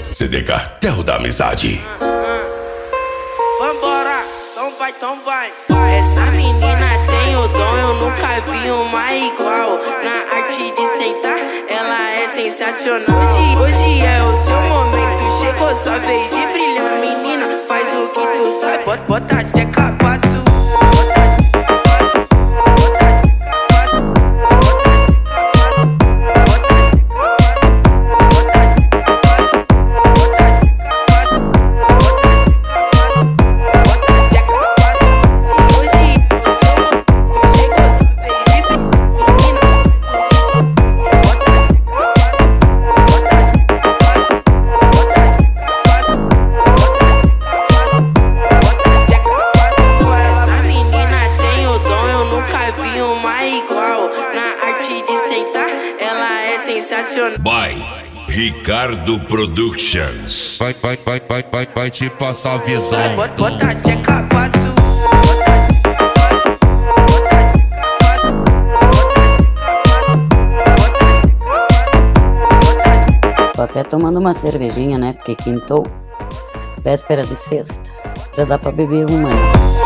CD Cartel da Amizade. Vambora, então vai. Essa menina tem o dom, eu nunca vi uma igual. Na arte de sentar, ela é sensacional. Hoje é o seu momento, chegou sua vez de brilhar. Menina, faz o que tu sabe, bota a tcheca, passo. Sensacional. By Ricardo Productions. Vai te passar a visão. Bota a tcheca, passo. Tô até tomando uma cervejinha, né? Porque quintou, véspera de sexta, já dá pra beber uma.